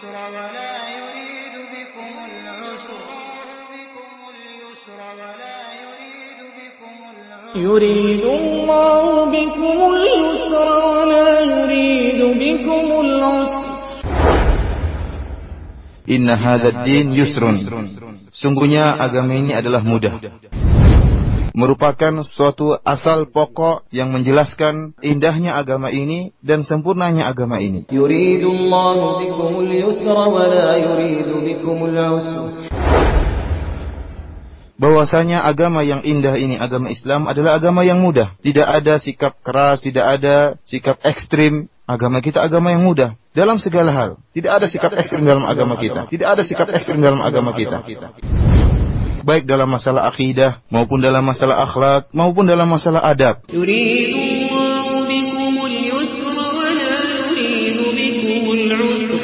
يريد الله بكم اليسر ولا يريد بكم العسر. Inna hadzal din yusrun. Sungguhnya agama ini adalah mudah. Merupakan suatu asal pokok yang menjelaskan indahnya agama ini dan sempurnanya agama ini. Yuridullahu bikumul yusra wa la yuridu bikumul usra. Bahwasanya agama yang indah ini, agama Islam adalah agama yang mudah. Tidak ada sikap keras, tidak ada sikap ekstrim. Agama kita agama yang mudah dalam segala hal. Tidak ada sikap ekstrim dalam agama kita. Tidak ada sikap ekstrim dalam agama kita. Baik dalam masalah akidah, maupun dalam masalah akhlak, maupun dalam masalah adab. Yuridullahu bikumul yusra wa la yuridu bikumul usra.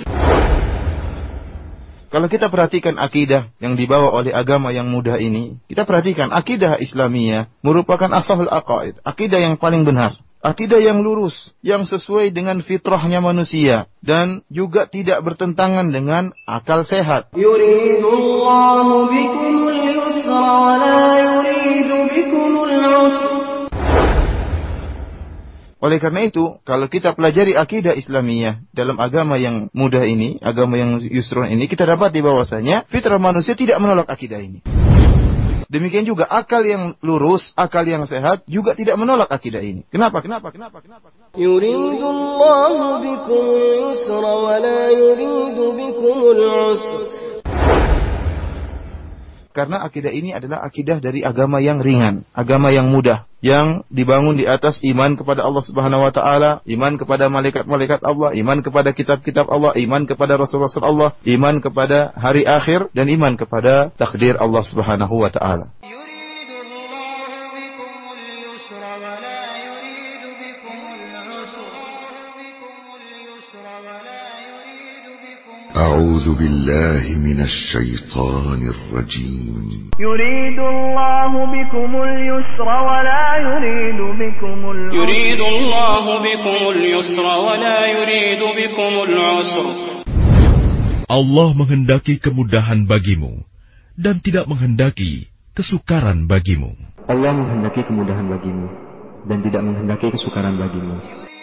Kalau kita perhatikan akidah yang dibawa oleh agama yang mudah ini, kita perhatikan akidah Islamiyah merupakan ashahul aqaid, akidah yang paling benar, akidah yang lurus, yang sesuai dengan fitrahnya manusia dan juga tidak bertentangan dengan akal sehat. Yuridullahu bikumul yusra wa la yuridu bikumul usra. Oleh karena itu, kalau kita pelajari akidah Islamiyah dalam agama yang mudah ini, agama yang yusrun ini, kita dapati bahwasanya fitrah manusia tidak menolak akidah ini. Demikian juga akal yang lurus, akal yang sehat juga tidak menolak akidah ini. Kenapa? Yuridullahu bikumul yusra wa la yuridu bikumul usra. Karena akidah ini adalah akidah dari agama yang ringan, agama yang mudah, yang dibangun di atas iman kepada Allah Subhanahu wa taala, iman kepada malaikat-malaikat Allah, iman kepada kitab-kitab Allah, iman kepada rasul-rasul Allah, iman kepada hari akhir dan iman kepada takdir Allah Subhanahu wa taala. أعوذ بالله من الشيطان الرجيم. يريد الله بكم اليسر ولا يريد بكم العسر. يريد الله بكم اليسر ولا يريد بكم العسر. Allah menghendaki kemudahan bagimu dan tidak menghendaki kesukaran bagimu. Allah menghendaki kemudahan bagimu dan tidak menghendaki kesukaran bagimu.